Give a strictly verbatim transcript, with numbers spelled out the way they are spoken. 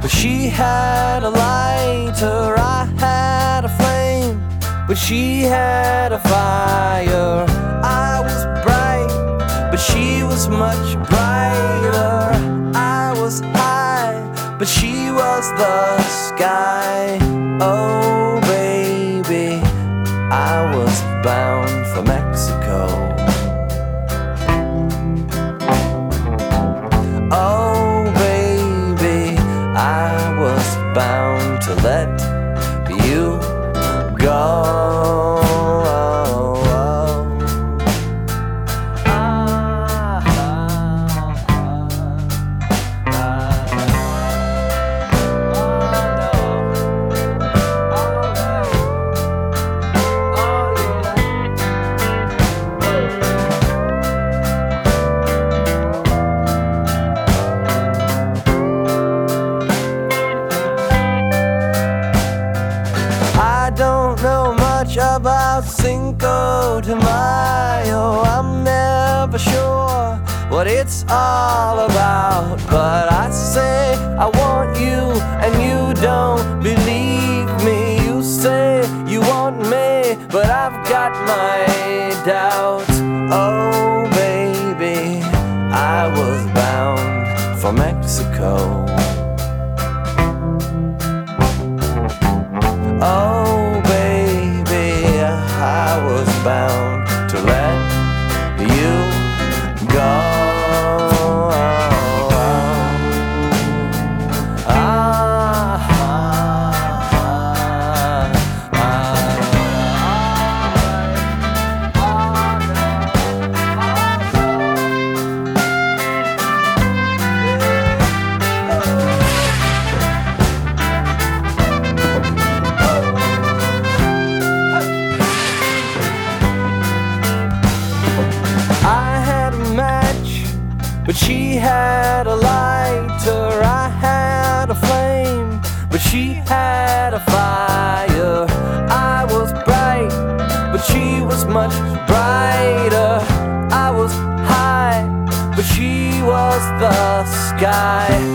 She had a lighter, I had a flame, but she had a fire. I was bright, but she was much brighter. I was high, but she was the sky. Oh baby, I was bound for Mexico. Oh baby, I was bound to let you go. About Cinco de Mayo, I'm never sure what it's all about, but I say I want you and you don't believe me. You say you want me, but I've got my doubts. Oh baby, I was bound for Mexico. Oh baby, I was bound to let you go. But she had a lighter, I had a flame, but she had a fire. I was bright, but she was much brighter. I was high, but she was the sky.